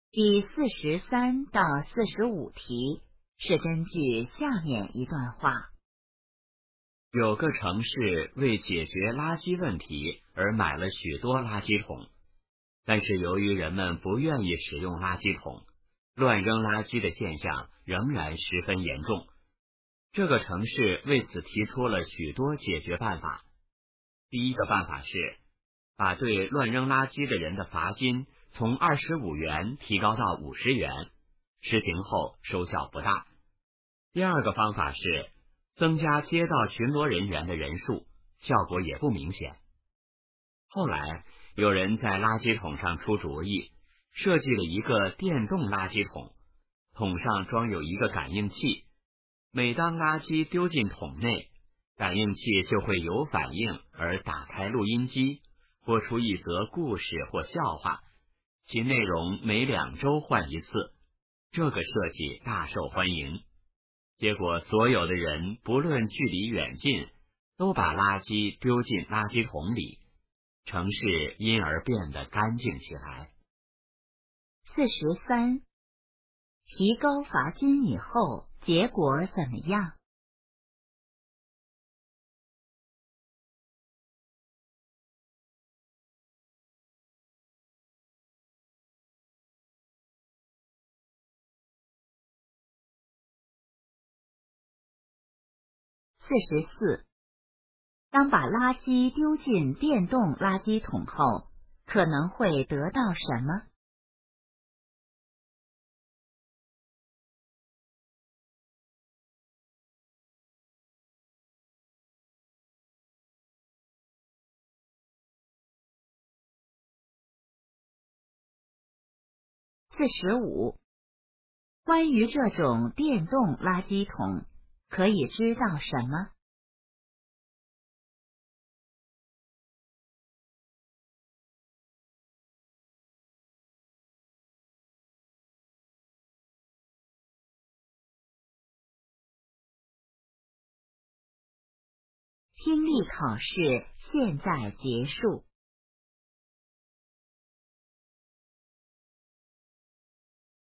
第43到45题是根据下面一段话。 有个城市为解决垃圾问题而买了许多垃圾桶，但是由于人们不愿意使用垃圾桶，乱扔垃圾的现象仍然十分严重。这个城市为此提出了许多解决办法。第一个办法是把对乱扔垃圾的人的罚金从25元提高到50元，实行后收效不大。第二个方法是增加街道巡逻人员的人数，效果也不明显。后来有人在垃圾桶上出主意，设计了一个电动垃圾桶，桶上装有一个感应器，每当垃圾丢进桶内，感应器就会有反应而打开录音机，播出一则故事或笑话，其内容每2周换一次。这个设计大受欢迎，结果所有的人不论距离远近，都把垃圾丢进垃圾桶里，城市因而变得干净起来。 43. 提高罚金以后，结果怎么样？44. 当把垃圾丢进电动垃圾桶后，可能会得到什么？45. 关于这种电动垃圾桶，可以知道什么听力考试现在结束。